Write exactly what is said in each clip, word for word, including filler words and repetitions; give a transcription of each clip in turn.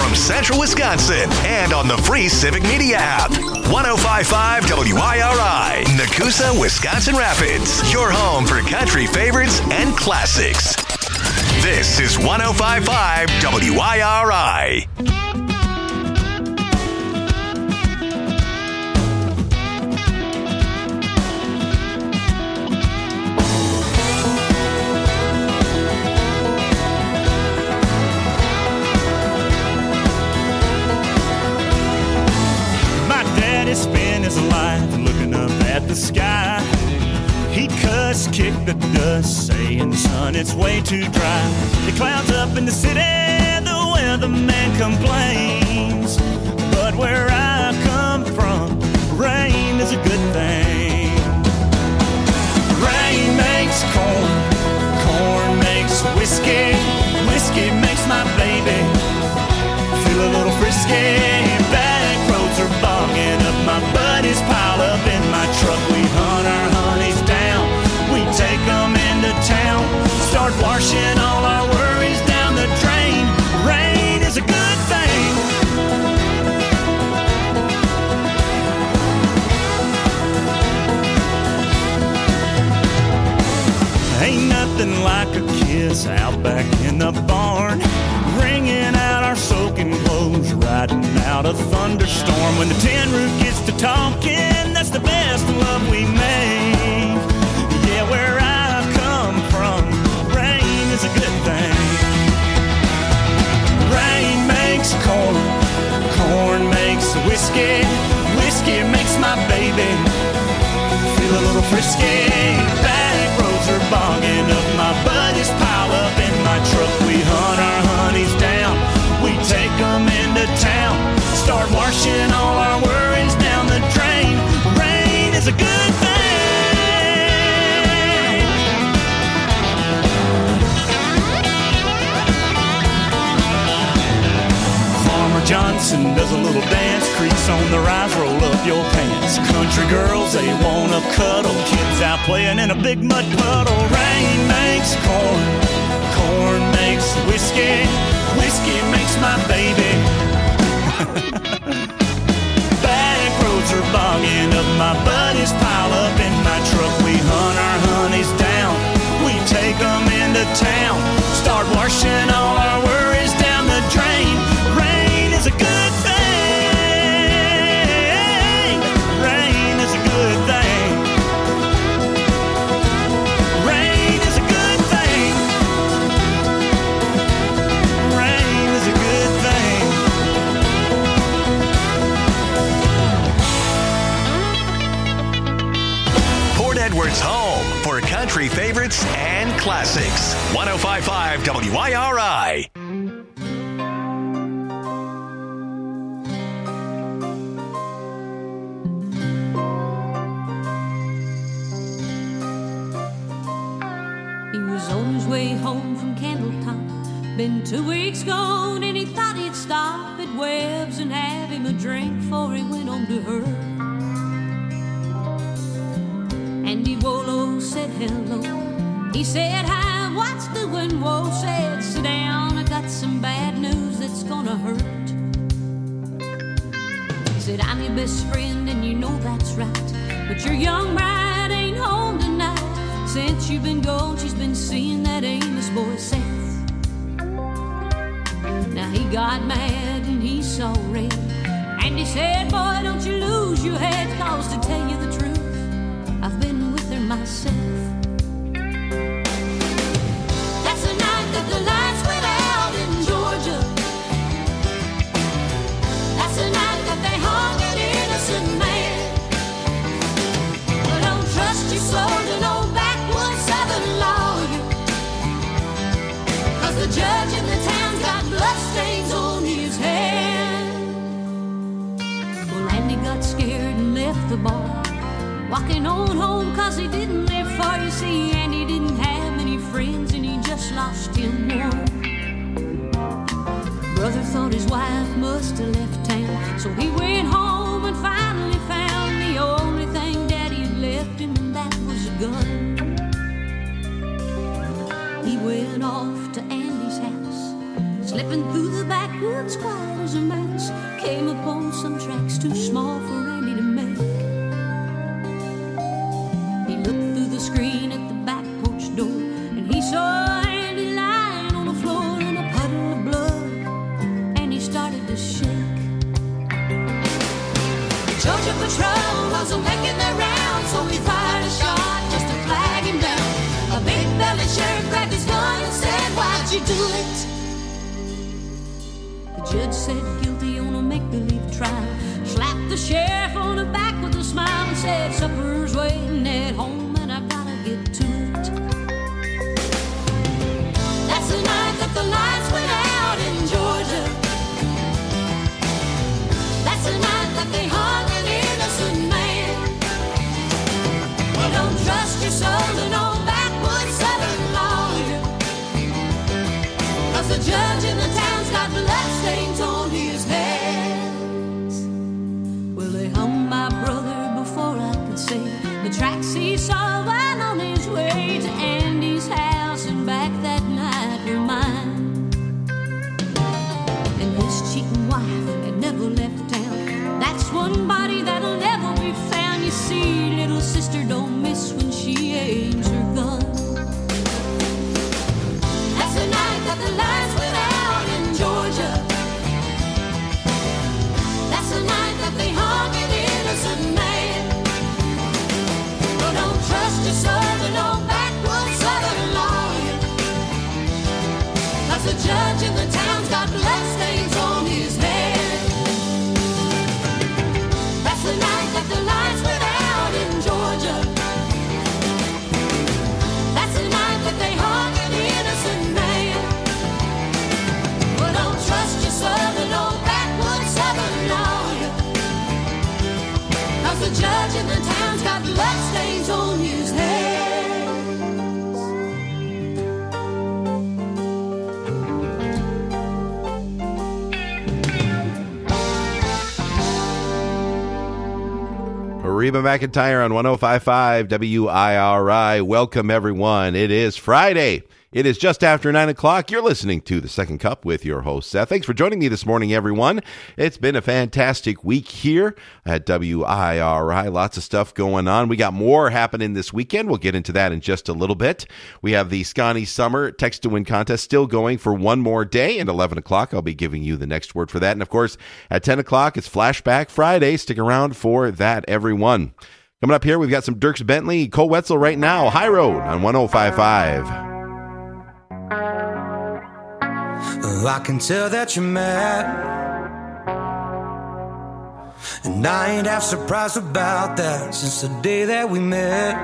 from Central Wisconsin and on the free Civic Media app. one oh five point five W I R I, Nakusa, Wisconsin Rapids. Your home for country favorites and classics. This is one oh five point five W I R I. Spent his life looking up at the sky. He cussed, kicked the dust, saying, son, it's way too dry. The clouds up in the city, the weatherman complains. But where I come from, rain is a good thing. Rain makes corn, corn makes whiskey, whiskey makes my baby feel a little frisky. Back roads are bogging up, my buddies pile up in my truck. We hunt our honeys down, we take them into town, start washing all our worries down the drain. Rain is a good thing. Ain't nothing like a kiss out back in the barn, wringing out our soaking clothes, riding out a thunderstorm. When the tin roof gets to talking, that's the best love we make. Yeah, where I come from, rain is a good thing. Rain makes corn, corn makes whiskey, whiskey makes my baby feel a little frisky. Back roads are bogging up, my buddies pile up in my truck. We hunt our honeys down, we take them into town, start washing all our worries down the drain. Rain is a good thing. Farmer Johnson does a little dance, creaks on the rise, roll up your pants. Country girls, they wanna cuddle, kids out playing in a big mud puddle. Rain makes corn, corn makes whiskey, whiskey makes my baby. Back roads are bogging up, my buddies pile up in my truck. We hunt our honeys down, we take them into town, start washing all our worries down the drain. Rain is a good thing. Rain is a good thing. Rain is a good thing. Rain is a good thing. Port Edwards' home for country favorites and classics. one oh five point five W I R I. He was on his way home from Candletop. Been two weeks gone and he thought he'd stop at Webb's and have him a drink before he went on to her. Andy Wolo said hello. He said hi, what's doing? Whoa, said sit down, I got some bad news that's gonna hurt. Said I'm your best friend and you know that's right, but your young bride ain't home tonight. Since you've been gone, she's been seeing that Amos boy Seth. Now he got mad and he saw red, and he said, boy, don't you lose your head, cause to tell you the truth, I've been with her myself. That's the night that the lights went out in Georgia. That's the night that they hung an innocent man. But don't trust your soul to no backwoods southern lawyer, cause the judge in the town's got bloodstains on his hand. Well, Andy got scared and left the bar, walking on home cause he didn't live far. You see, Andy didn't have many friends and he just lost him one. Brother thought his wife must have left town, so he went home and finally found the only thing Daddy had left him, and that was a gun. He went off to Andy's house, Slipping through the backwoods quiet as a mouse, came upon some tracks too small for Randy to make. He looked through the screen at the back porch door, and he saw Andy lying on the floor in a puddle of blood, and he started to shake. The Georgia Patrol wasn't making their rounds, so he fired a shot just to flag him down. A big-bellied sheriff grabbed his gun and said, "Why'd you do it?" The judge said guilty on a make-believe trial, slapped the sheriff on the back with a smile and said, "Supper's waiting at home and I gotta get to it." That's the night that the lights went out in Georgia. That's the night that they hung an innocent man. Well, don't trust your soul to no backwoods southern lawyer, 'cause the judge in the town's got bloodstains on his hands. Well, they hung my brother before I could say the tracks he saw while on his way to Andy's house and back that night were mine. And his cheating wife had never left town. That's one body that'll never be found. You see, little sister don't miss when she aims her gun. That's the night that the lights went out in Georgia. That's the night that they hung an innocent man. Well, don't trust your soul to no backwoods southern lawyer, 'cause the judge in the town's got bloodstains on his hands. That's the night that the lights went out in Georgia. That's the night that they hung an innocent man. Well, don't trust your southern old backwoods southern lawyer, 'cause the judge in the town's got bloodstains on his hands. Reba McEntire on one oh five point five W I R I. Welcome, everyone. It is Friday. It is just after nine o'clock. You're listening to The Second Cup with your host, Seth. Thanks for joining me this morning, everyone. It's been a fantastic week here at W I R I. Lots of stuff going on. We got more happening this weekend. We'll get into that in just a little bit. We have the Scotty Summer Text to Win contest still going for one more day. And eleven o'clock, I'll be giving you the next word for that. And, of course, at ten o'clock, it's Flashback Friday. Stick around for that, everyone. Coming up here, we've got some Dierks Bentley, Cole Wetzel right now. High Road on one oh five point five. I can tell that you're mad, and I ain't half surprised about that. Since the day that we met,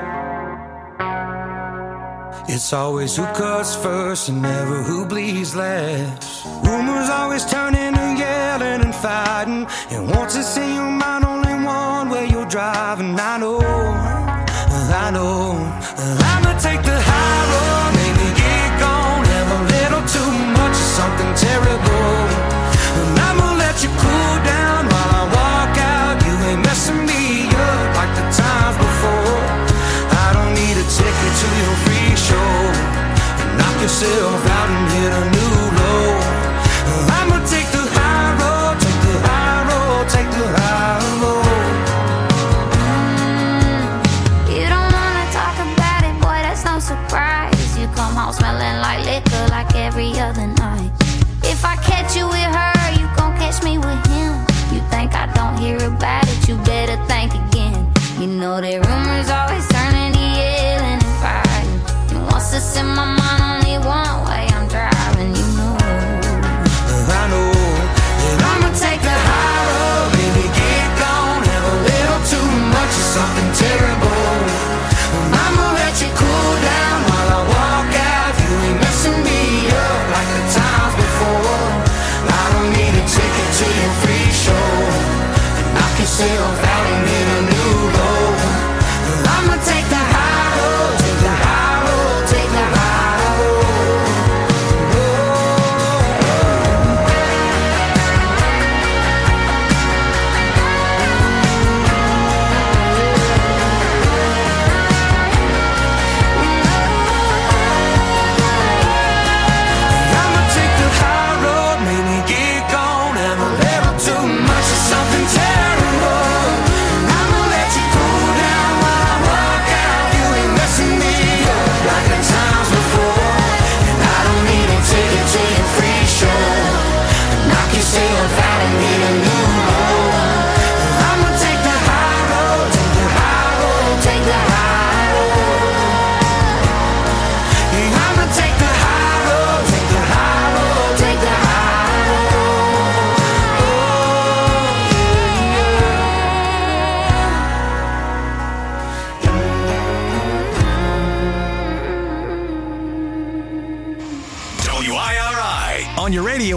it's always who cuts first and never who bleeds last. Rumors always turn into yelling and fighting, and once it's in your mind, only one way you're driving. I know, I know, I'ma take the high road, maybe get gone, have a little too much of something terrible, and I'ma let you cool down while I walk out. You ain't messing me up like the times before. I don't need a ticket to your free show, and knock yourself out and hit a new low. I'ma take the high road, take the high road, take the high road. You don't wanna talk about it, boy, that's no surprise. You come home smelling like liquor like every other night. If I catch you with her, you gon' catch me with him. You think I don't hear about it, you better think again. You know that rumors always turn into yelling and fighting, and once it's in my mind, only one way I'm driving, you know. I know that I'ma take the high road, baby, get gone, have a little too much of something terrible, and I'ma let you cool down while I walk out. You ain't messing me up like the times before. I don't need a ticket to your free show, and knock yourself out and hit a new low. I'ma take the high road, take the high road, take the high road. I'ma take the high road.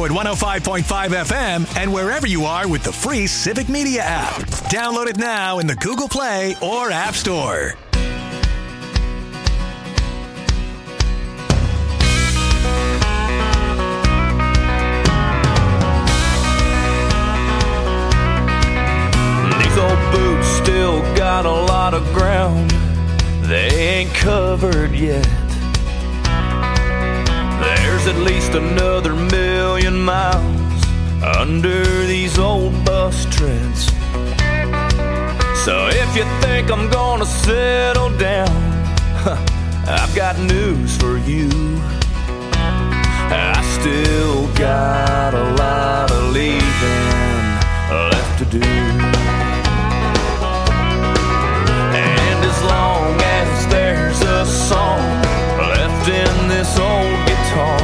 radio at one oh five point five F M and wherever you are with the free Civic Media app. Download it now in the Google Play or App Store. These old boots still got a lot of ground they ain't covered yet. There's at least another million miles under these old bus treads. So if you think I'm gonna settle down, huh, I've got news for you. I still got a lot of leaving left to do. And as long as there's a song left in this old guitar,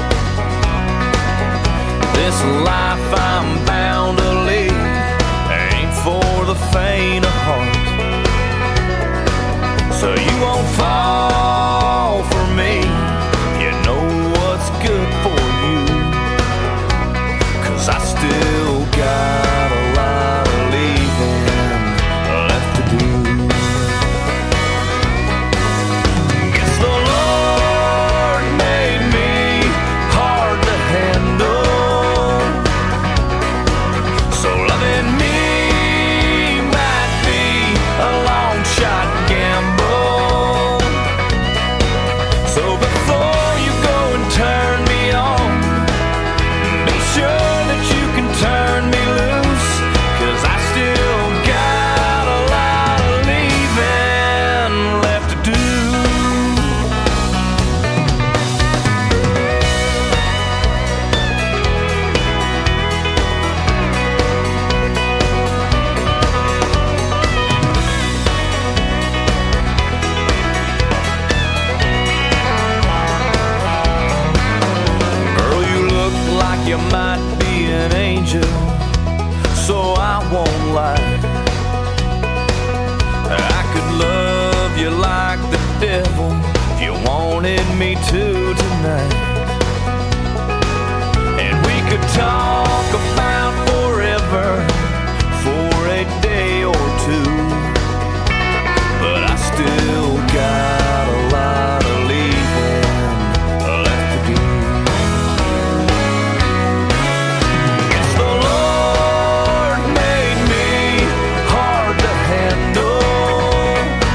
this life I'm bound to lead ain't for the faint of heart. So you won't fall for me, you know what's good for you, 'cause I still got a lot of leaving left to do. Guess the Lord made me hard to handle, so loving me might be a long shot gamble. So before you go and turn me on, be sure that you can turn me loose, 'cause I still got a lot of leaving left to do. Girl, you look like you might be an angel, so I won't lie. I could love you like the devil if you wanted me to tonight. And we could talk about forever for a day or two, but I still got a lot of leaving left to do. Guess the Lord made me hard to handle,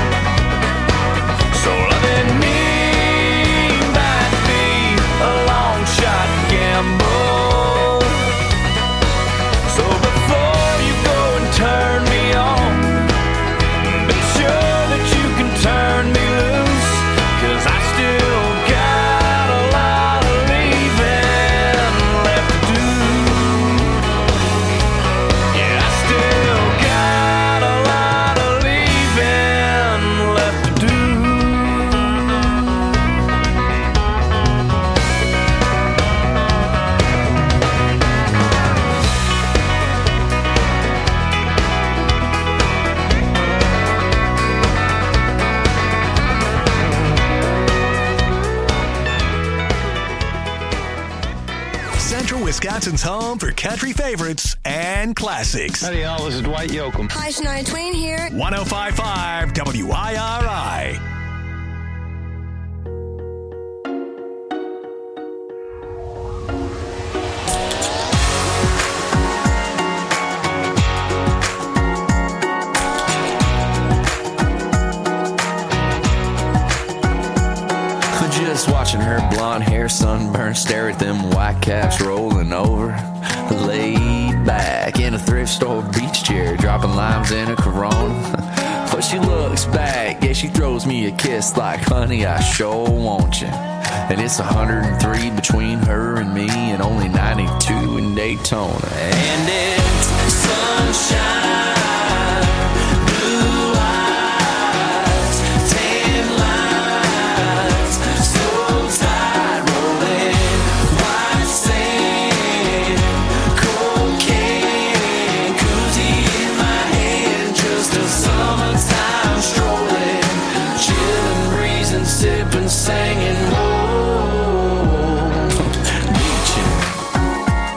so loving me might be a long shot gamble. So before you go and turn me on, be sure that you can turn me loose, 'cause I still got a lot of leaving left to do. Yeah, I still got a lot of leaving left to do. Central Wisconsin's home for country favorites and classics. Howdy, y'all. This is Dwight Yoakam. Hi, Shania Twain here. one oh five point five W I R I. Just watching her blonde hair sunburn, stare at them white caps rolling over. Laid back in a thrift store beach chair, dropping limes in a Corona. But she looks back, yeah, she throws me a kiss like, honey, I sure want you. And it's one hundred three between her and me, and only ninety-two in Daytona. And it's sunshine. Singing, whoa, beaching.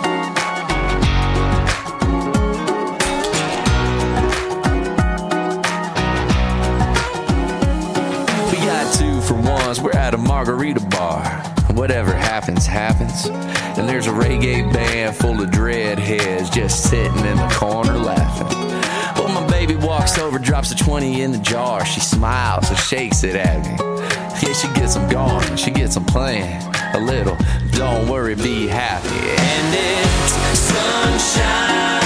at a margarita bar. Whatever happens, happens. And there's a reggae band full of dreadheads just sitting in the corner laughing. Well, my baby walks over, drops a twenty in the jar. She smiles and shakes it at me. Yeah, she gets them going, she gets them playing a little. Don't worry, be happy. And it's sunshine.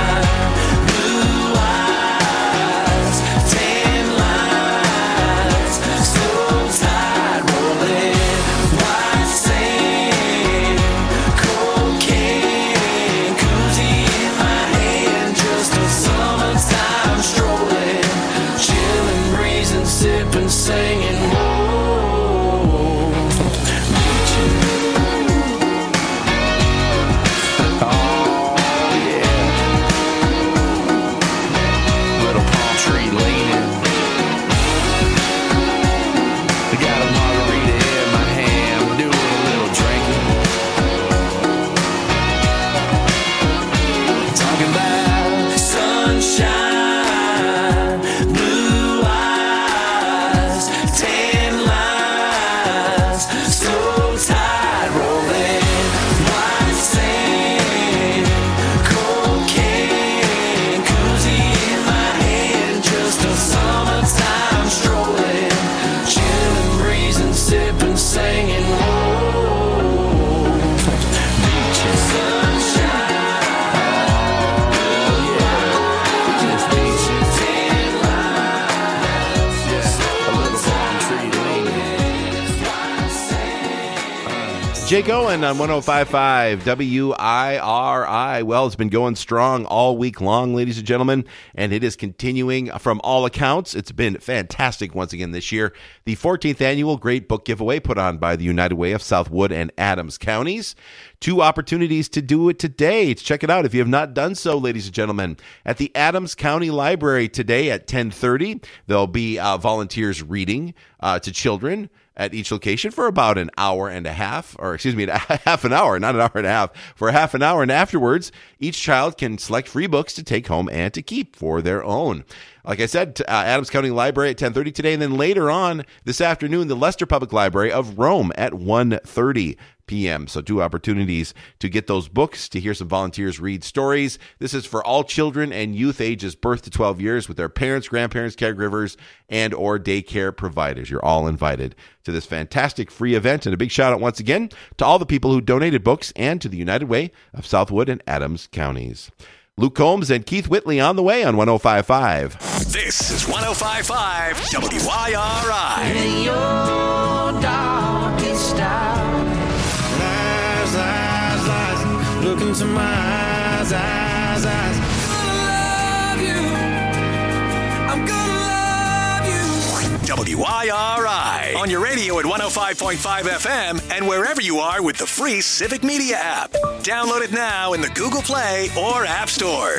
Singing, whoa, beaching. Oh, yeah. Little palm tree leaning. I got a margarita in my hand, doing a little drinking. Talking about sunshine. Jake Owen on one oh five point five W I R I. Well, it's been going strong all week long, ladies and gentlemen, and it is continuing from all accounts. It's been fantastic once again this year. The fourteenth annual Great Book Giveaway put on by the United Way of Southwood and Adams counties. Two opportunities to do it today. Check it out if you have not done so, ladies and gentlemen. At the Adams County Library today at ten thirty, there'll be uh, volunteers reading uh, to children at each location for about an hour and a half, or excuse me, half an hour, not an hour and a half, for half an hour. And afterwards, each child can select free books to take home and to keep for their own. Like I said, uh, Adams County Library at ten thirty today, and then later on this afternoon, the Leicester Public Library of Rome at one thirty p.m. So two opportunities to get those books, to hear some volunteers read stories. This is for all children and youth ages birth to twelve years with their parents, grandparents, caregivers, and or daycare providers. You're all invited to this fantastic free event. And a big shout out once again to all the people who donated books and to the United Way of Southwood and Adams counties. Luke Combs and Keith Whitley on the way on one oh five point five. This is one oh five point five W I R I. In your darkest hour, lies, lies, lies, look into my eyes, eyes, eyes. I'm gonna love you. I'm gonna love you. W I R I on your radio at one oh five point five F M and wherever you are with the free Civic Media app. Download it now in the Google Play or App Store.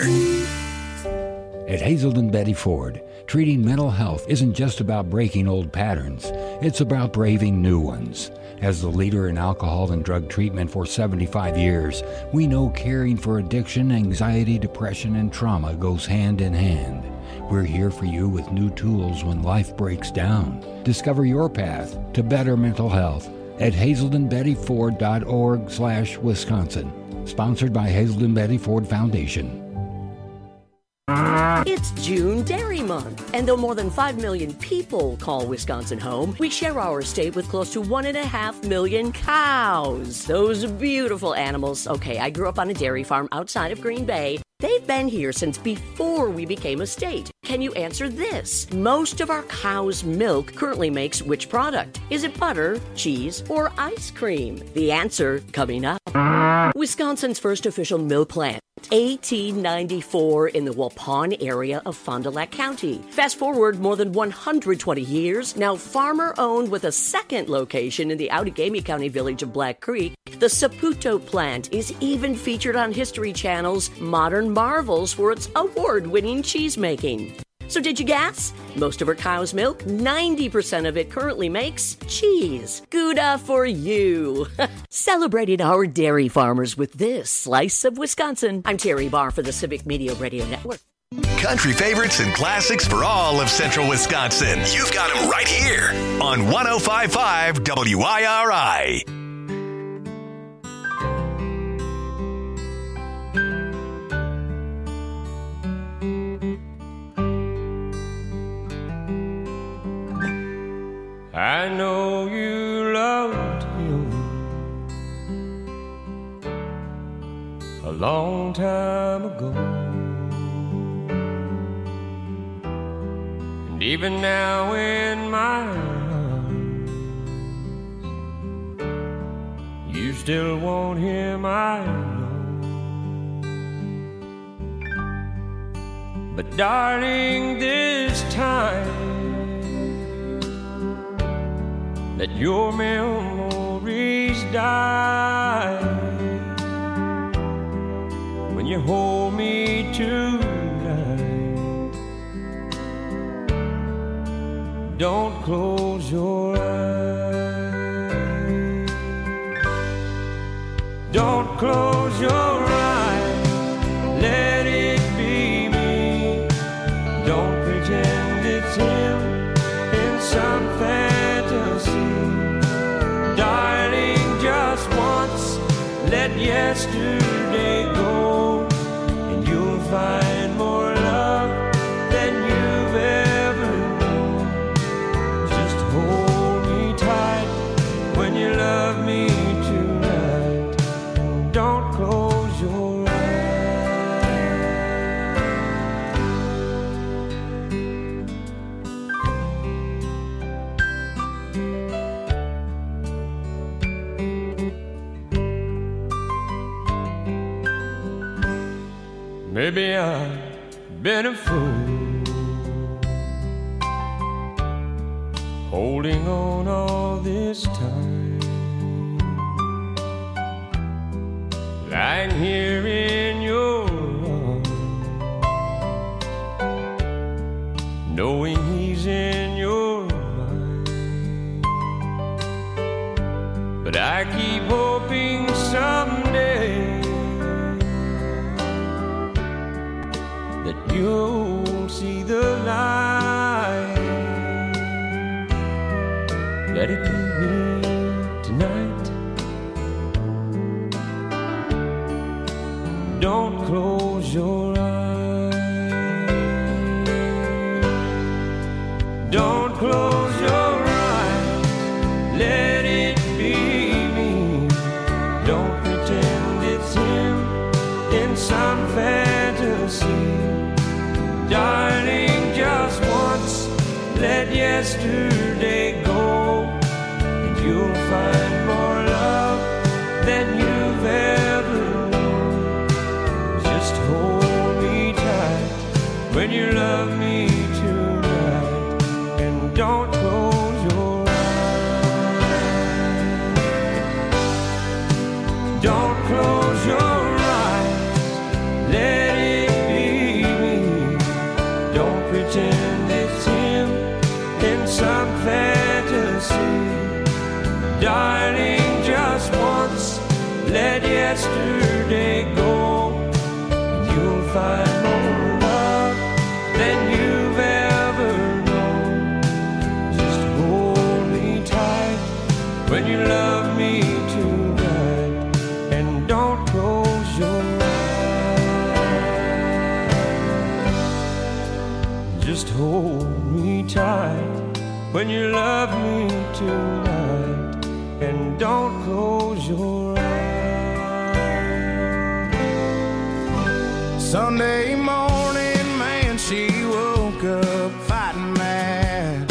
At Hazelden Betty Ford, treating mental health isn't just about breaking old patterns. It's about braving new ones. As the leader in alcohol and drug treatment for seventy-five years, we know caring for addiction, anxiety, depression, and trauma goes hand in hand. We're here for you with new tools when life breaks down. Discover your path to better mental health at hazelden betty ford dot org slash Wisconsin. Sponsored by Hazelden Betty Ford Foundation. It's June Dairy Month, and though more than five million people call Wisconsin home, we share our state with close to one and a half million cows. Those beautiful animals. Okay, I grew up on a dairy farm outside of Green Bay. They've been here since before we became a state. Can you answer this? Most of our cow's milk currently makes which product? Is it butter, cheese, or ice cream? The answer coming up. Wisconsin's first official milk plant, eighteen ninety-four, in the Waupun area of Fond du Lac County. Fast forward more than one hundred twenty years, now farmer-owned with a second location in the Outagamie County village of Black Creek. The Saputo plant is even featured on History Channel's Modern Marvels for its award-winning cheese making. So did you guess? Most of our cow's milk, ninety percent of it currently makes cheese. Gouda for you. Celebrating our dairy farmers with this slice of Wisconsin. I'm Terry Barr for the Civic Media Radio Network. country favorites and classics for all of central Wisconsin. You've got them right here on one oh five point five W I R I. I know you loved him a long time ago, and even now in my arms, you still want him, I know. But darling, this time let your memories die when you hold me tonight. Don't close your eyes. Don't close your eyes. Let it be me. Don't pretend it's him in some fantasy. Darling, just once, let yesterday go, and you'll find more love than you've ever known. Just hold me tight when you love me tonight, and don't close your eyes. Maybe I've been a fool, holding on all this time, lying here in your arms, knowing he's in your mind. But I keep hoping someday that you'll see the light. Let it be me tonight. Don't close your eyes. Don't close your eyes. Let it be me. Don't pretend it's him in some fantasy. Darling, just once, let yesterday go, and you'll find more love than you've ever known. Just hold me tight when you love me tonight, and don't close your eyes. Don't close your eyes. Let it pretend it's him in some fantasy. Darling, just once, let yesterday go, and you'll find more love than you've ever known. Just hold me tight when you love me tonight, and don't close your eyes. Just hold me tight when you love me tonight, and don't close your eyes. Sunday morning, man, she woke up fighting mad,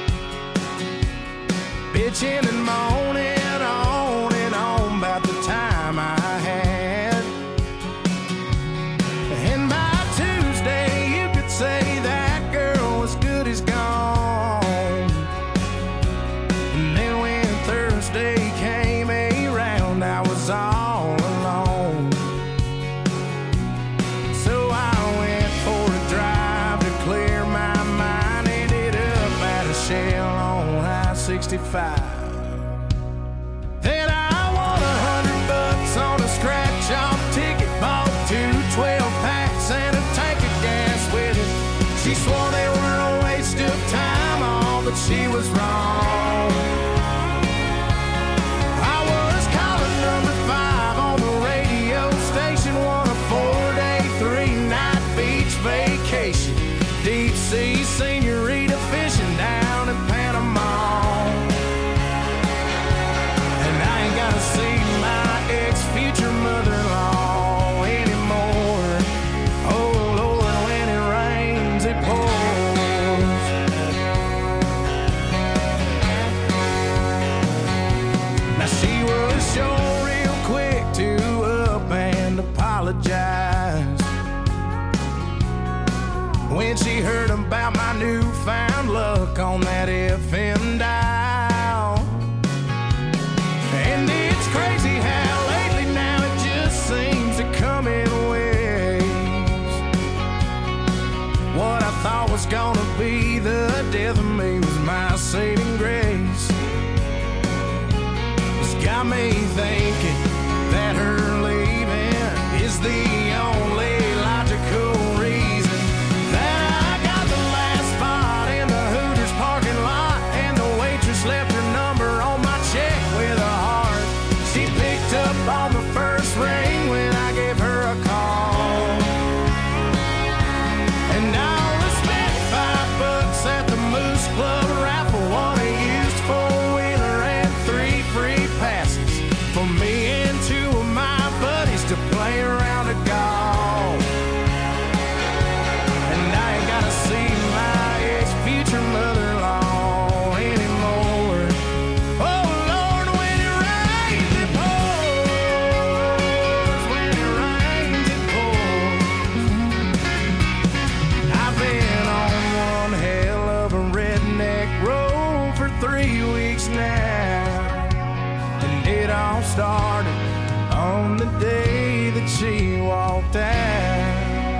bitching and moaning on and on about the time I had. And by Tuesday, you could say that as good as gone. And then when Thursday came around, I was all alone. So I went for a drive to clear my mind. Ended up at a Shell on I sixty-five. Then I won a hundred bucks on a scratch-off ticket, bought two twelve packs and a tank of gas with it. she was wrong. I was calling number five on the radio station, won a four-day, three-night beach vacation. Deep sea senorita fishing down in Panama. And I ain't gotta see my ex-future mother-in-law anymore. Oh Lord, when it rains, it pours. Now she was sure real quick to up and apologize when she heard about my newfound luck on that F M dial. And it's crazy how lately now it just seems to come in waves. What I thought was gonna be the death of me was my saving grace. It's got me thinking that her leaving is the only logical reason that I got the last spot in the Hooters parking lot, and the waitress left her number on my check with a heart. She picked up on the first ring when I gave her a call. And I only spent five bucks at the Moose Club raffle, won a used four-wheeler and three free passes for me and two of my buddies to play around a golf. And I ain't gotta see my ex-future mother-in-law anymore. Oh Lord, when it rains, it pours. When it rains, it pours. I've been on one hell of a redneck road for three weeks now. And it all started on the day that she walked out.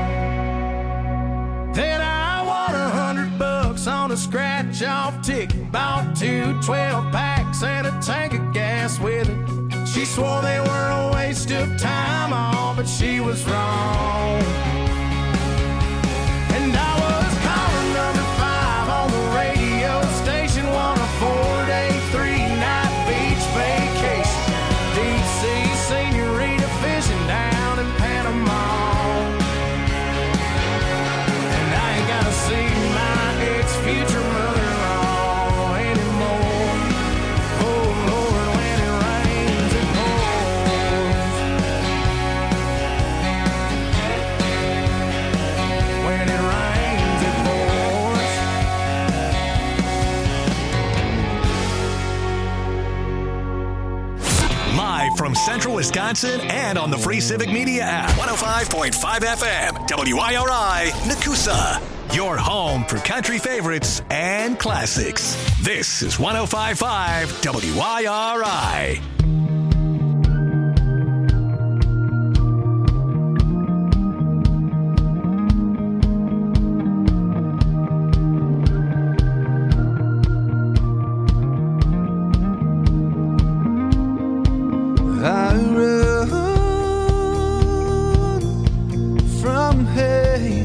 Then I won a hundred bucks on a scratch-off ticket, bought two twelve packs and a tank of gas with it. She swore they were a waste of time, all but she was wrong. And I was calling number five on the radio station, won a four-day, three-night beach vacation. Deep sea senorita fishing down in Panama. And I ain't gotta see my ex-future mother-in-law anymore. Oh Lord, when it rains, it pours. When it rains, it pours. Live from Central Wisconsin and on the free Civic Media app. one oh five point five F M, W I R I, Nakusa. Your home for country favorites and classics. This is one oh five point five W I R I. I run from hate.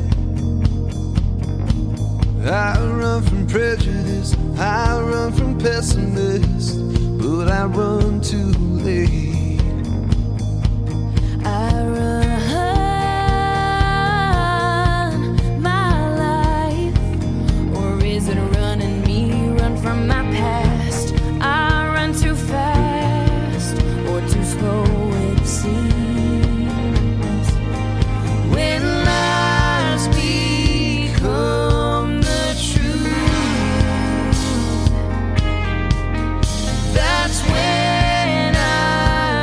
I run from prejudice. I run from pessimists. But I run too late. I run my life, or is it running me? Run from my past. I run too fast, or too slow it seems. When lies become the truth, that's when I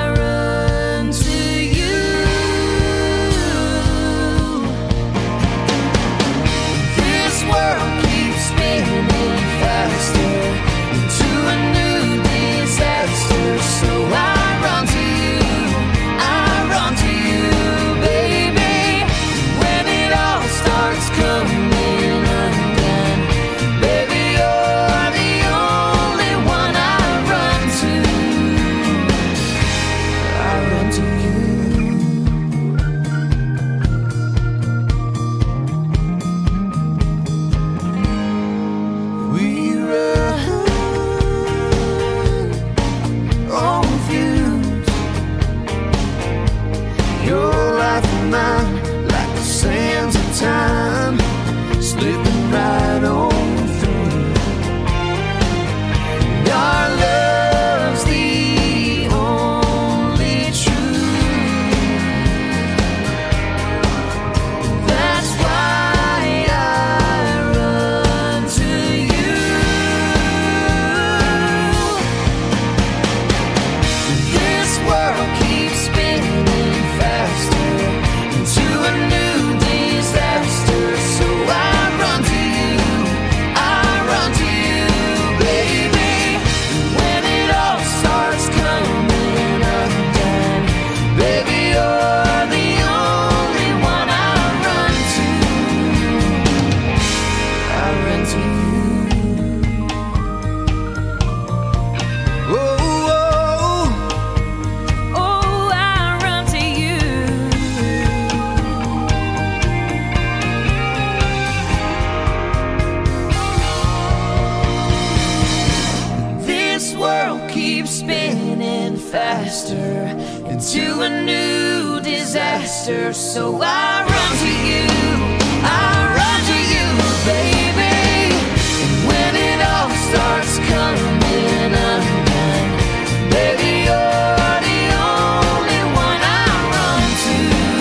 faster into a new disaster. So I run to you, I run to you, baby. And when it all starts coming undone, baby, you're the only one I run to.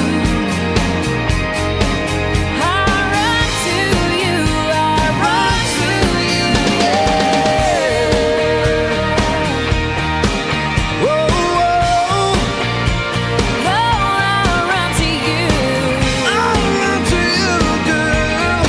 I run to you, I run to you, yeah. Whoa, whoa. Oh, I run to you. I run to you, girl.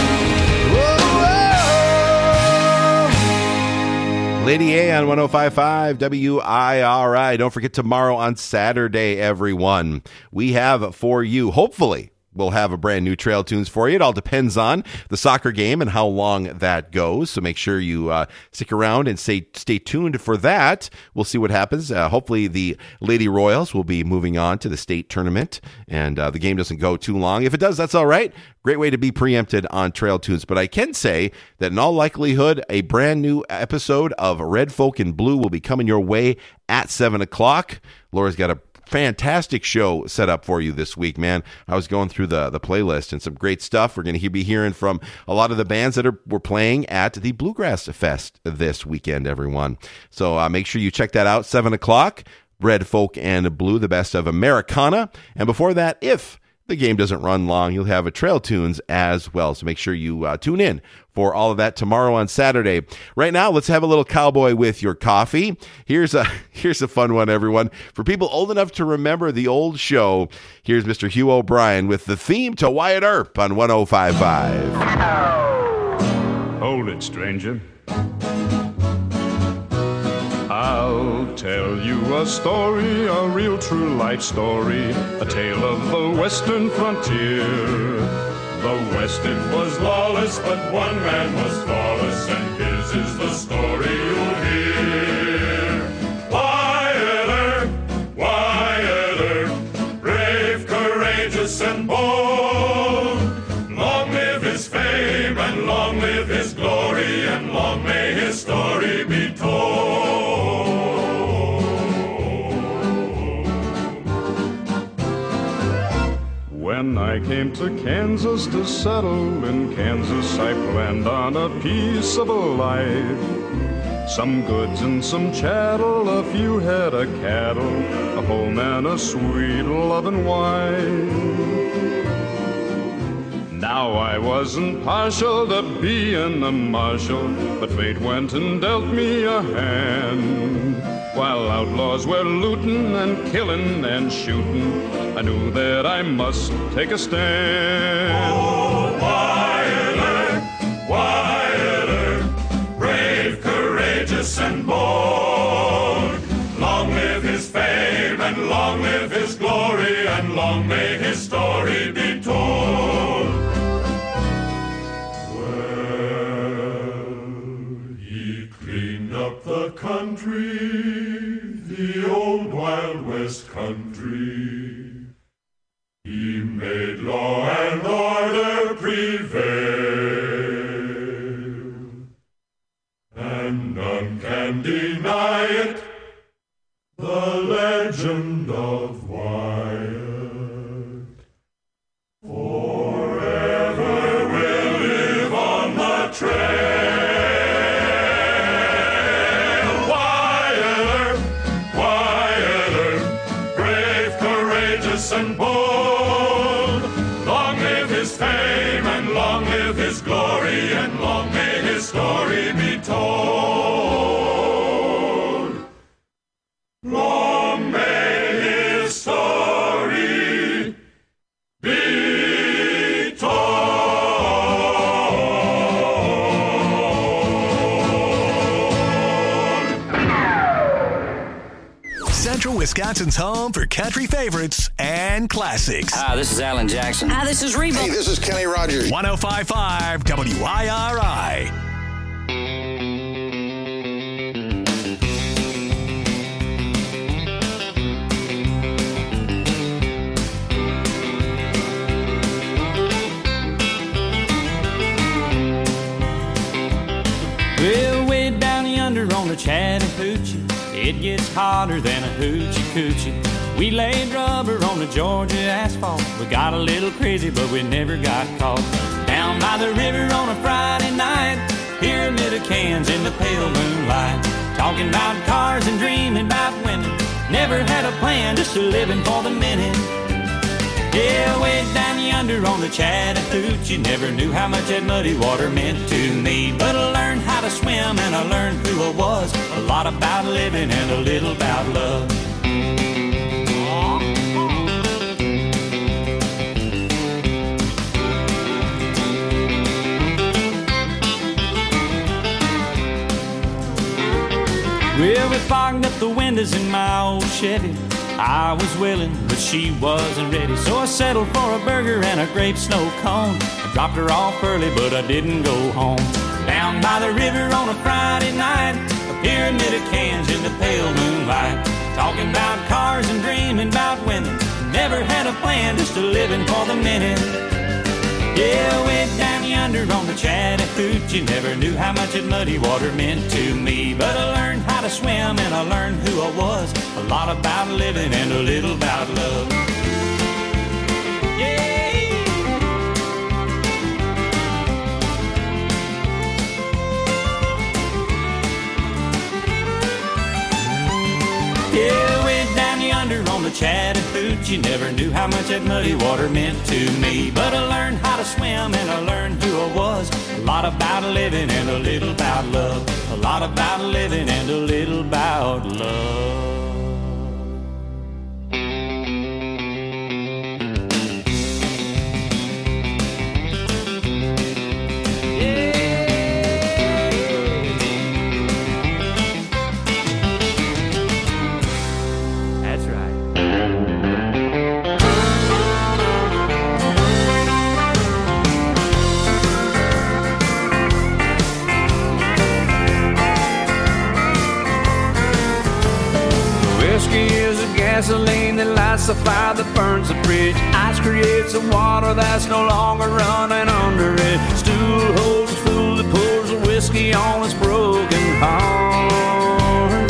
Whoa, whoa. Lady A on one oh five point five W I R I. Don't forget tomorrow on Saturday, everyone. We have for you, hopefully, we'll have a brand new Trail Tunes for you. It all depends on the soccer game and how long that goes. So make sure you uh, stick around and stay, stay tuned for that. We'll see what happens. Uh, hopefully the Lady Royals will be moving on to the state tournament and uh, the game doesn't go too long. If it does, that's all right. Great way to be preempted on Trail Tunes. But I can say that in all likelihood, a brand new episode of Red Folk in Blue will be coming your way at seven o'clock. Laura's got a fantastic show set up for you this week, man. I was going through the the playlist and some great stuff. We're going to be hearing from a lot of the bands that are were playing at the Bluegrass Fest this weekend, everyone. So uh, make sure you check that out, seven o'clock, Red Folk and Blue, the best of Americana. And before that, if the game doesn't run long, you'll have a Trail Tunes as well. So make sure you uh, tune in for all of that tomorrow on Saturday. Right now, let's have a little Cowboy with Your Coffee. Here's a here's a fun one, everyone. For people old enough to remember the old show, here's Mister Hugh O'Brien with the theme to Wyatt Earp on one oh five point five. Hold it, stranger. I'll tell you a story, a real true life story, a tale of the western frontier. The West, it was lawless, but one man was flawless, and his is the story you'll hear. Wyatt Earp, Wyatt Earp, brave, courageous, and bold. Long live his fame, and long live his glory, and long may his story be told. When I came to Kansas to settle in Kansas, I planned on a piece of a life. Some goods and some chattel, a few head of cattle, a home and a sweet loving wife. Now I wasn't partial to being a marshal, but fate went and dealt me a hand. While outlaws were looting and killing and shooting, I knew that I must take a stand. Oh, Wyatt Earp, Wyatt Earp, brave, courageous, and bold. Long live his fame, and long live his glory, and long may his story be told. Well, he cleaned up the country, the old Wild West country. He made law and order prevail, and none can deny it, the legend of Wyatt forever will live on the trail. Wyatt Earp, Wyatt Earp, brave, courageous, and bold. Long live his fame, and long live his glory, and long may his story be told. Long may his story be told. Central Wisconsin's home for country favorites and classics. Hi, this is Alan Jackson. Hi, this is Reba. Hey, this is Kenny Rogers. one oh five point five W I R I. Well, way down yonder on the Chattahoochee, It gets hotter than a hoochie coochie. We laid rubber on the Georgia asphalt. We got a little crazy, but we never got caught. Down by the river on a Friday night, pyramid of cans in the pale moonlight. Talking about cars and dreaming about women. Never had a plan, just a living for the minute. Yeah, way down yonder on the Chattahoochee, never knew how much that muddy water meant to me. But I learned how to swim and I learned who I was. A lot about living and a little about love. Well, we fogged up the windows in my old Chevy. I was willing, but she wasn't ready. So I settled for a burger and a grape snow cone. I dropped her off early, but I didn't go home. Down by the river on a Friday night, a pyramid of cans in the pale moonlight. Talking about cars and dreaming about women. Never had a plan, just a living for the minute. Yeah, way down yonder on the Chattahoochee, never knew how much that muddy water meant to me. But I learned how to swim and I learned who I was. A lot about living and a little about love. Yeah. Yeah, way down yonder on the Chattahoochee, never knew how much that muddy water meant to me. But I learned how to swim and I learned who I was. A lot about living and a little about love. A lot about living and a little about love. Gasoline that lights the fire that burns the bridge. Ice creates the water that's no longer running under it. Stool holds a fool that pours the whiskey on its broken heart.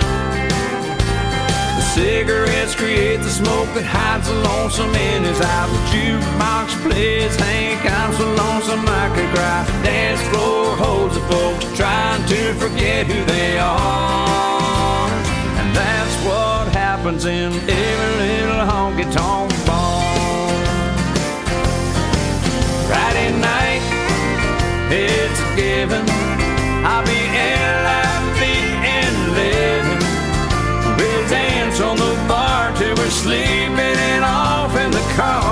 The cigarettes create the smoke that hides the lonesome in his eyes. The jukebox plays Hank, I'm so lonesome I could cry. Dance floor holds the folks trying to forget who they are. And that's what happens in every little honky-tonk bar. Friday night, it's a given. I'll be L I V and living. We'll dance on the bar till we're sleeping and off in the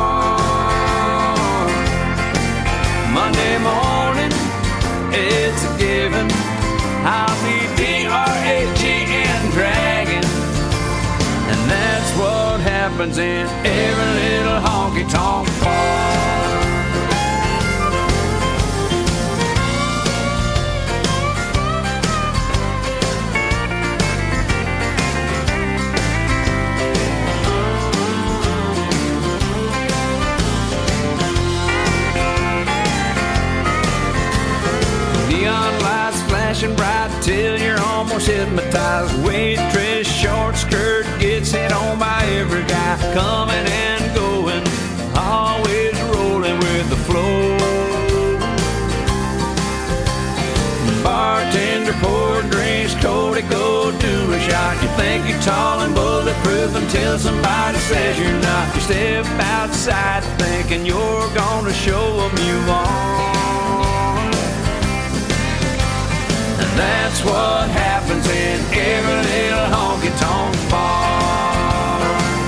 car. Monday morning, it's a given. I'll be D R A G and dragging. And that's what happens in every little honky-tonk bar. Neon lights flashing bright till you're almost hypnotized. Waitress short skirt gets hit on by every guy. Coming and going, always rolling with the flow. Bartender pour drinks, Cody go do a shot. You think you're tall and bulletproof until somebody says you're not. You step outside thinking you're gonna show them you are. That's what happens in every little honky-tonk bar.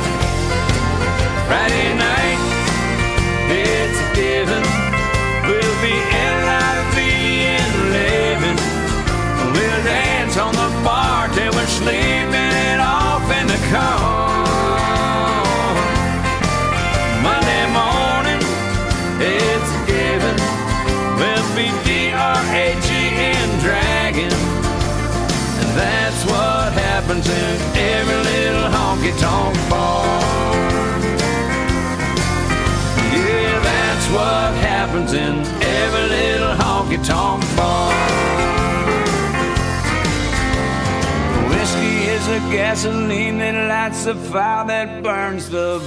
Friday night, it's a given. We'll be L I V and living. We'll dance on the bar till we're sleeping it off in the car. Monday morning, it's a given. We'll be D R A G and dragging. And that's what happens in every little honky-tonk bar. Yeah, that's what happens in every little honky-tonk bar. Whiskey the gasoline that lights the fire that burns the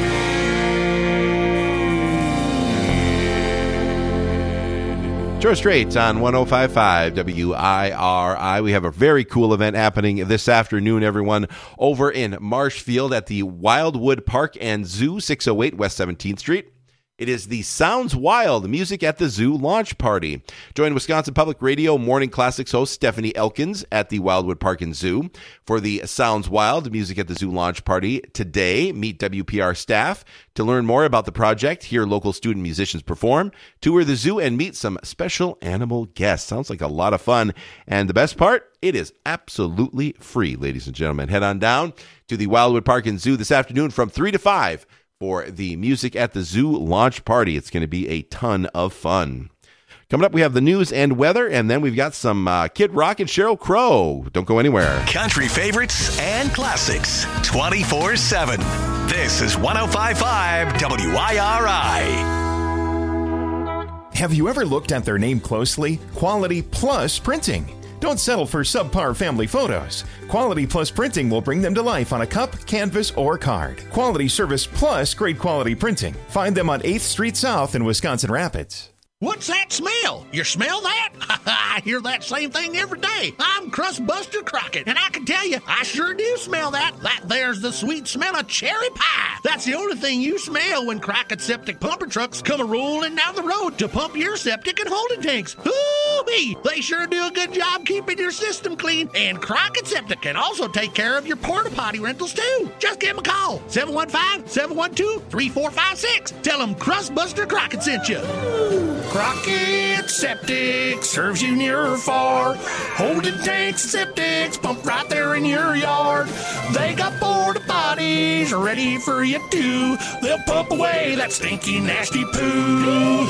bridge. George Strait on one oh five point five W I R I. We have a very cool event happening this afternoon, everyone, over in Marshfield at the Wildwood Park and Zoo, six oh eight West seventeenth Street. It is the Sounds Wild Music at the Zoo launch party. Join Wisconsin Public Radio Morning Classics host Stephanie Elkins at the Wildwood Park and Zoo for the Sounds Wild Music at the Zoo launch party today. Meet W P R staff to learn more about the project, hear local student musicians perform, tour the zoo, and meet some special animal guests. Sounds like a lot of fun. And the best part, it is absolutely free, ladies and gentlemen. Head on down to the Wildwood Park and Zoo this afternoon from three to five. For the Music at the Zoo launch party. It's going to be a ton of fun. Coming up, we have the news and weather, and then we've got some uh, Kid Rock and Sheryl Crow. Don't go anywhere. Country favorites and classics twenty-four seven. This is one oh five point five W I R I. Have you ever looked at their name closely? Quality Plus Printing. Don't settle for subpar family photos. Quality Plus Printing will bring them to life on a cup, canvas, or card. Quality service plus great quality printing. Find them on eighth Street South in Wisconsin Rapids. What's that smell? You smell that? I hear that same thing every day. I'm Crustbuster Crockett, and I can tell you, I sure do smell that. That there's the sweet smell of cherry pie. That's the only thing you smell when Crockett Septic Pumper Trucks come a-rolling down the road to pump your septic and holding tanks. Ooh-wee! They sure do a good job keeping your system clean, and Crockett Septic can also take care of your porta potty rentals, too. Just give them a call, seven one five, seven one two, three four five six. Tell them Crustbuster Crockett sent you. Crockett Septic serves you near or far. Holding tanks and septics pump right there in your yard. They got porta potties ready for you too. They'll pump away that stinky, nasty poo.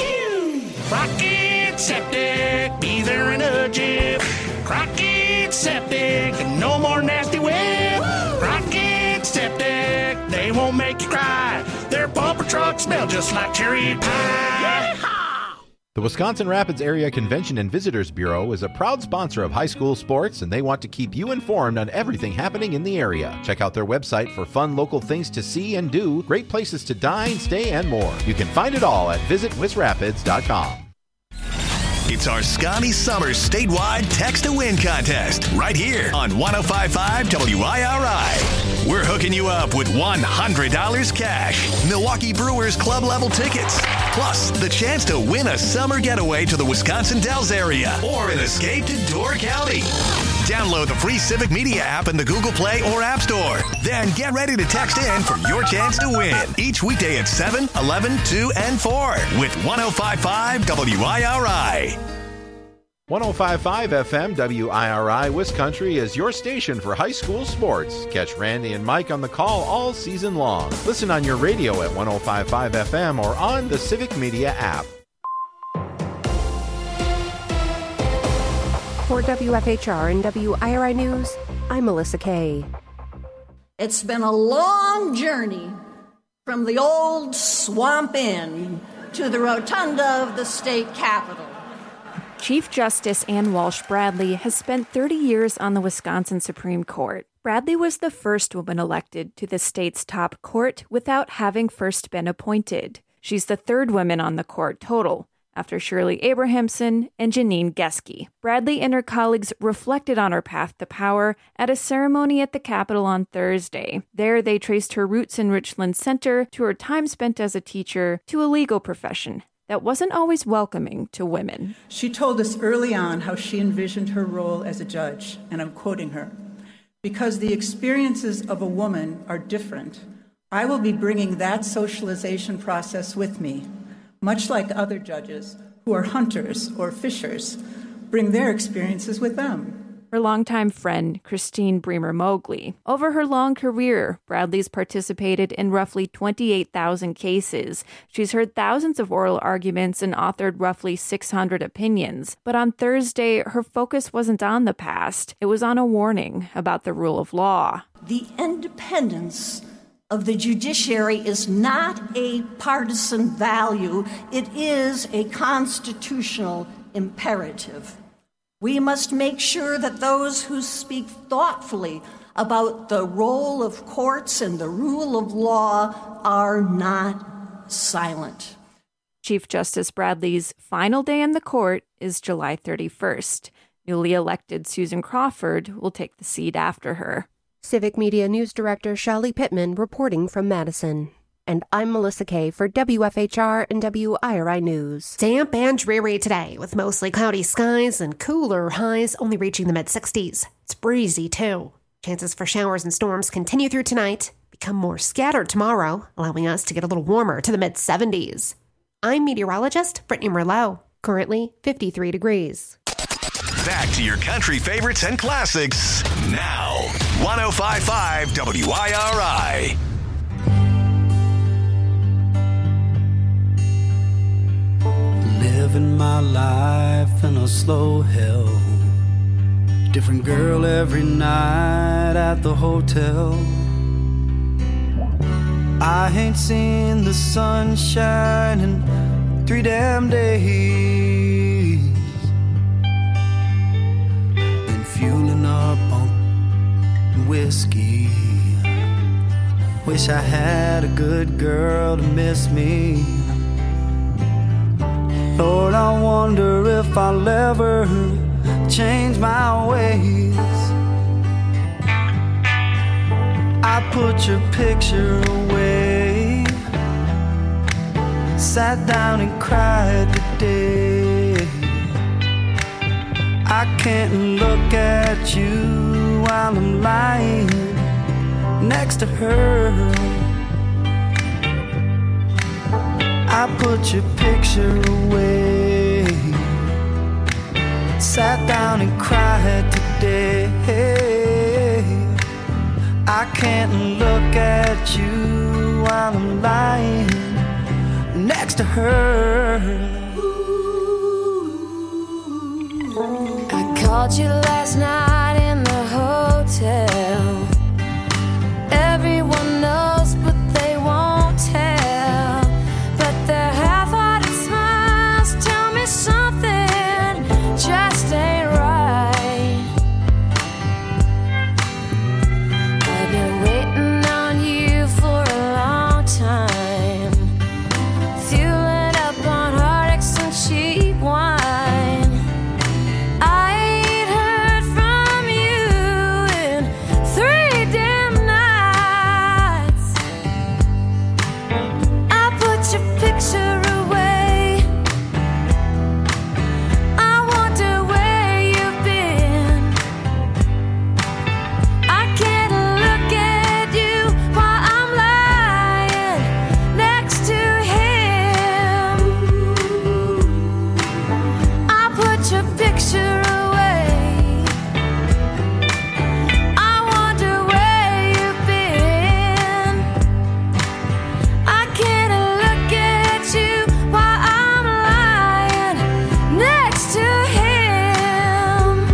Crockett Septic, be there in a jiff. Crockett Septic, no more nasty whip. Crockett Septic, they won't make you cry. Their pumper trucks smell just like cherry pie. The Wisconsin Rapids Area Convention and Visitors Bureau is a proud sponsor of high school sports, and they want to keep you informed on everything happening in the area. Check out their website for fun local things to see and do, great places to dine, stay, and more. You can find it all at visit wis rapids dot com. It's our Scotty Summer statewide text to win contest right here on one oh five point five W I R I. We're hooking you up with one hundred dollars cash, Milwaukee Brewers club level tickets, plus the chance to win a summer getaway to the Wisconsin Dells area or an escape to Door County. Download the free Civic Media app in the Google Play or App Store. Then get ready to text in for your chance to win each weekday at seven, eleven, two, and four with one oh five point five W I R I. one oh five point five F M W I R I Wiscountry is your station for high school sports. Catch Randy and Mike on the call all season long. Listen on your radio at one oh five point five F M or on the Civic Media app. For W F H R and W I R I News, I'm Melissa Kay. It's been a long journey from the old Swamp Inn to the rotunda of the state capitol. Chief Justice Ann Walsh Bradley has spent thirty years on the Wisconsin Supreme Court. Bradley was the first woman elected to the state's top court without having first been appointed. She's the third woman on the court total, after Shirley Abrahamson and Janine Geske. Bradley and her colleagues reflected on her path to power at a ceremony at the Capitol on Thursday. There, they traced her roots in Richland Center to her time spent as a teacher to a legal profession that wasn't always welcoming to women. She told us early on how she envisioned her role as a judge, and I'm quoting her, "Because the experiences of a woman are different, I will be bringing that socialization process with me, much like other judges who are hunters or fishers bring their experiences with them." Her longtime friend, Christine Bremer Mowgli. Over her long career, Bradley's participated in roughly twenty-eight thousand cases. She's heard thousands of oral arguments and authored roughly six hundred opinions. But on Thursday, her focus wasn't on the past. It was on a warning about the rule of law. The independence of the judiciary is not a partisan value. It is a constitutional imperative. We must make sure that those who speak thoughtfully about the role of courts and the rule of law are not silent. Chief Justice Bradley's final day in the court is July thirty-first. Newly elected Susan Crawford will take the seat after her. Civic Media News Director Shelley Pittman reporting from Madison. And I'm Melissa Kay for W F H R and W I R I News. Damp and dreary today, with mostly cloudy skies and cooler highs only reaching the mid-sixties. It's breezy, too. Chances for showers and storms continue through tonight, become more scattered tomorrow, allowing us to get a little warmer to the mid-seventies. I'm meteorologist Brittany Merlot, currently fifty-three degrees. Back to your country favorites and classics now. one oh five point five W I R I. Living my life in a slow hell. Different girl every night at the hotel. I ain't seen the sunshine in three damn days. Been fueling up on whiskey. Wish I had a good girl to miss me. Lord, I wonder if I'll ever change my ways. I put your picture away, sat down and cried today. I can't look at you while I'm lying next to her. I put your picture away, sat down and cried today. I can't look at you while I'm lying next to her. I called you last night in the hotel. Everyone knows, but they won't tell. But their half-hearted smiles tell me something just ain't right. I've been waiting on you for a long time, fueling up on heartaches and cheap wine. I ain't heard from you in three damn nights. I put your picture away. I wonder where you've been. I can't look at you while I'm lying next to him. I put your picture away. I wonder where you've been. I can't look at you while I'm lying next to him.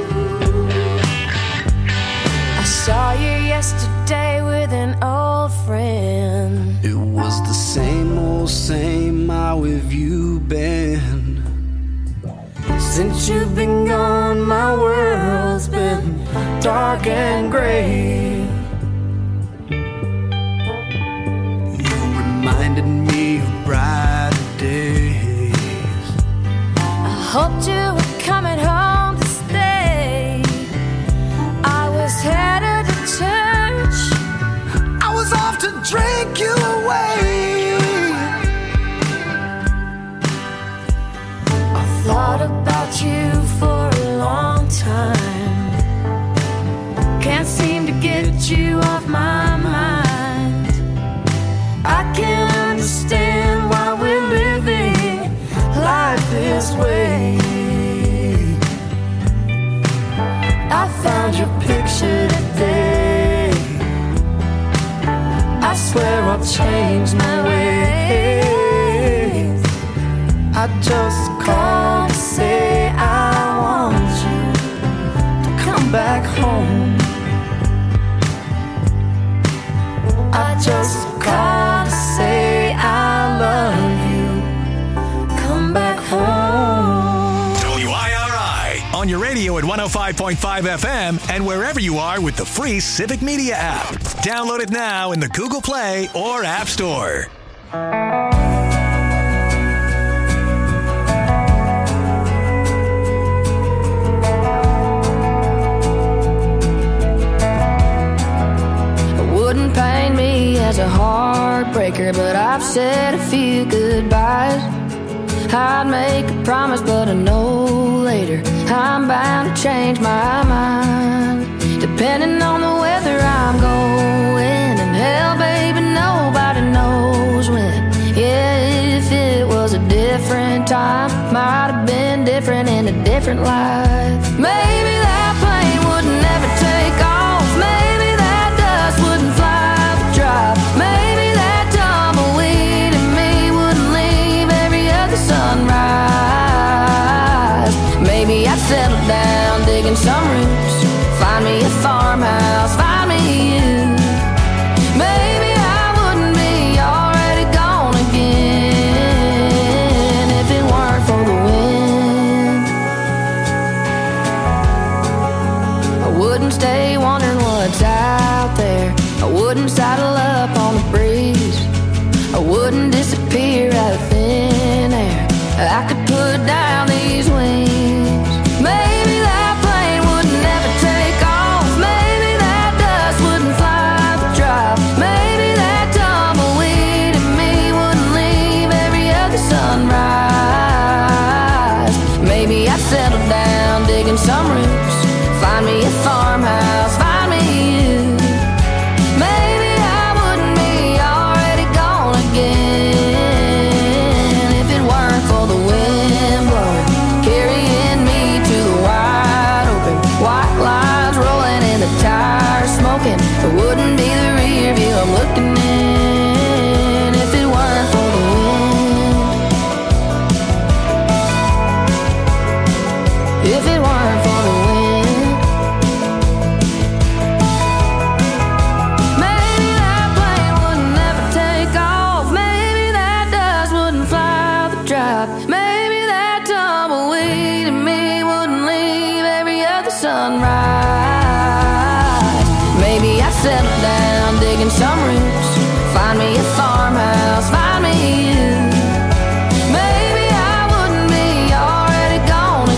I saw you yesterday with an old friend. It was the same old same, how have you been? Since you've been gone, my world's been dark and gray. You reminded me of brighter days. I hoped you were coming home to stay. I was headed to church. I was off to drink you away. I thought about you for a long time. Can't seem to get you off my mind. I can't understand why we're living life this way. I found your picture today. I swear I'll change my ways. I just called to say I want you to come back home. I just called to say I love you. Come back home. W I R I on on your radio at one oh five point five F M and wherever you are with the free Civic Media app. Download it now in the Google Play or App Store. Wouldn't paint me as a heartbreaker, but I've said a few goodbyes. I'd make a promise, but I know later I'm bound to change my mind. Depending on the weather I'm going, and hell, baby, nobody knows when. Yeah, if it was a different time, might have been different in a different life. Maybe that plane would never take off. Maybe that dust wouldn't fly the drive. Maybe that tumbleweed in me wouldn't leave every other sunrise. Maybe I'd settle down digging some roots, find me a farmhouse, find me you. Maybe I wouldn't be already gone again if it weren't for the wind. I wouldn't stay wondering what's out there. I wouldn't saddle up on the breeze. I wouldn't disappear out of thin air. I could put down these wings. Maybe that plane would never take off. Maybe that dust wouldn't fly the drive. Maybe that tumbleweed in me wouldn't leave every other sunrise. Maybe I'd settle down digging some roots, find me a farmhouse, find me you. Maybe I wouldn't be already gone again if it weren't for the wind blowing, carrying me to the wide open. White lines rolling in the tires smoking. It wouldn't be the rear view I'm looking in if it weren't for the wind. If it weren't for the wind. Maybe that plane would never take off. Maybe that dust wouldn't fly the drive. Maybe that tumbleweed in me wouldn't leave every other sunrise. Maybe I'd settle down digging some roots, find me a farmhouse, find me you. Maybe I wouldn't be already gone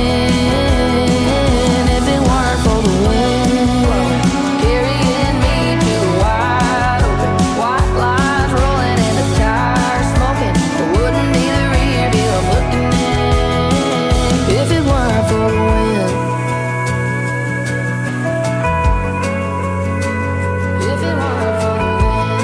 again if it weren't for the wind carrying me to the wide open. White lines rolling in the tires smoking. It wouldn't be the rear view I'm looking in if it weren't for the wind. If it weren't for the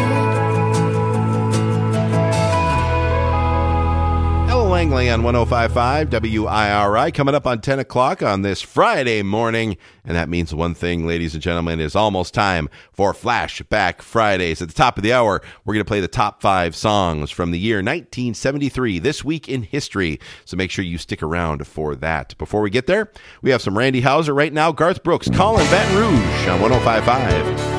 Ella Langley on one oh five point five W I R I coming up on ten o'clock on this Friday morning. And that means one thing, ladies and gentlemen, is almost time for Flashback Fridays. At the top of the hour, we're going to play the top five songs from the year nineteen seventy-three, This Week in History. So make sure you stick around for that. Before we get there, we have some Randy Houser right now. Garth Brooks, Calling Baton Rouge on one oh five point five.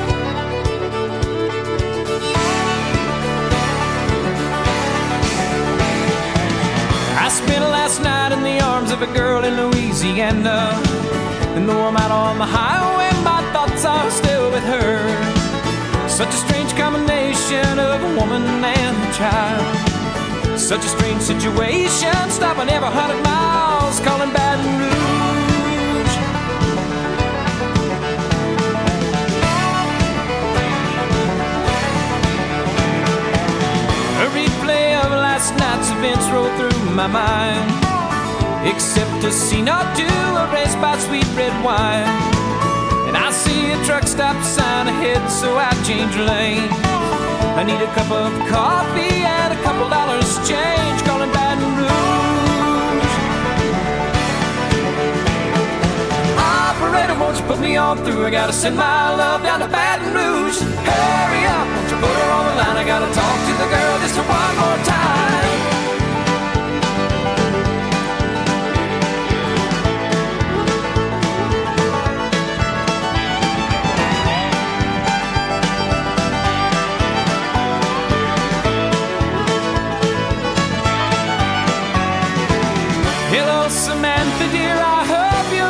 I spent last night in the arms of a girl in Louisiana, and though I'm out on the highway, my thoughts are still with her. Such a strange combination of a woman and a child. Such a strange situation, stopping every hundred miles, calling Baton Rouge. A replay of last night's events rolled through my mind, except a scene or two erased by sweet red wine. And I see a truck stop sign ahead, so I change lanes. I need a cup of coffee and a couple dollars change, calling Baton Rouge. Operator, won't you put me on through? I gotta send my love down to Baton Rouge. Hurry up, won't you put her on the line? I gotta talk to the girl just one more time. Hello, Samantha, dear, I hope you're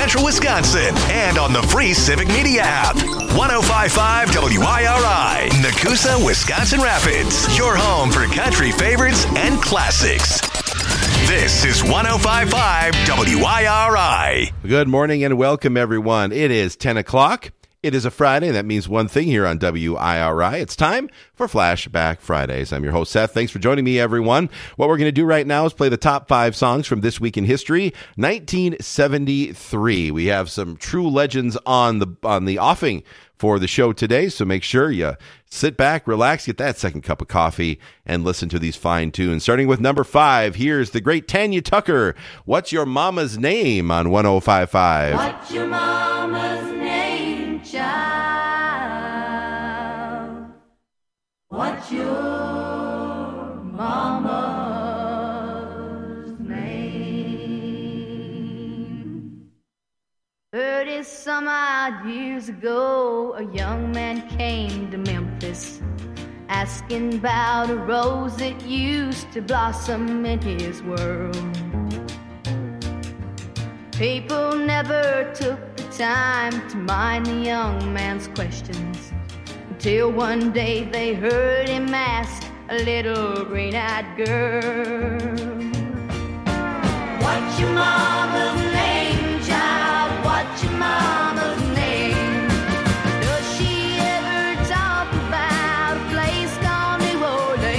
Central Wisconsin and on the free Civic Media app. one oh five point five W I R I, Nakusa, Wisconsin Rapids. Your home for country favorites and classics. This is one oh five point five W I R I. Good morning and welcome, everyone. It is ten o'clock. It is a Friday. That means one thing here on W I R I. It's time for Flashback Fridays. I'm your host, Seth. Thanks for joining me, everyone. What we're going to do right now is play the top five songs from This Week in History, nineteen seventy-three. We have some true legends on the on the offing for the show today, so make sure you sit back, relax, get that second cup of coffee, and listen to these fine tunes. Starting with number five, here's the great Tanya Tucker. What's Your Mama's Name on one oh five point five? What's your mama's name, child? What's your mama's name? Thirty some odd years ago, a young man came to Memphis, asking about a rose that used to blossom in his world. People never took the time to mind the young man's questions, until one day they heard him ask a little green-eyed girl, What's your mama's name?